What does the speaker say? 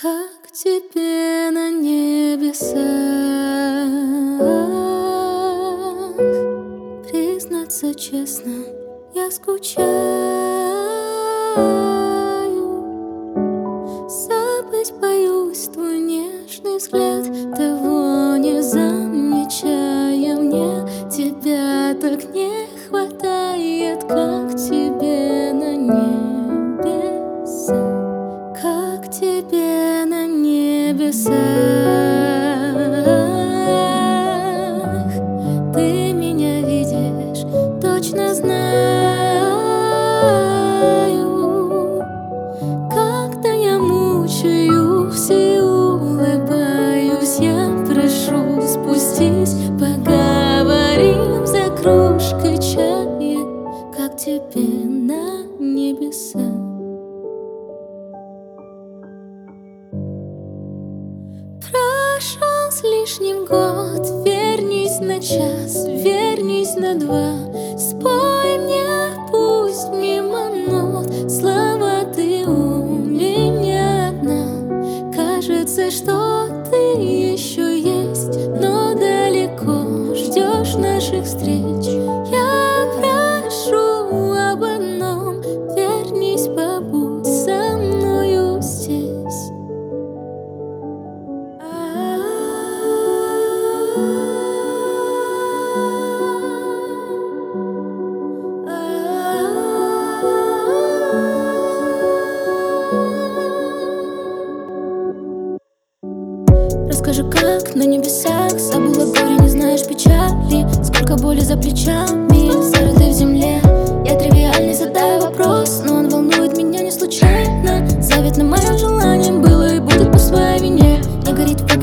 Как тебе на небесах признаться честно, я скучаю. Забыть боюсь твой нежный взгляд, того не замечая. Мне тебя так не хватает. Как тебе на небесах? Как тебе на небесах? Ты меня видишь, точно знаю. Когда я мучаюсь и улыбаюсь, я прошу, спустись, поговорим за кружкой чая. Как тебе на небесах? Прошел с лишним год, вернись на час, вернись на два. Спой мне, пусть мимо нот, слова ты у меня одна. Кажется, что ты еще есть, но далеко ждешь наших встреч. Я прошу об одном, вернись, побудь со мною здесь. Расскажи, как на небесах забыла горе, не знаешь печали. Сколько боли за плечами, зарытой в земле. Я тривиальный задаю вопрос, но он волнует меня не случайно. Заветным моим желанием было и будет по своей вине. Не горит в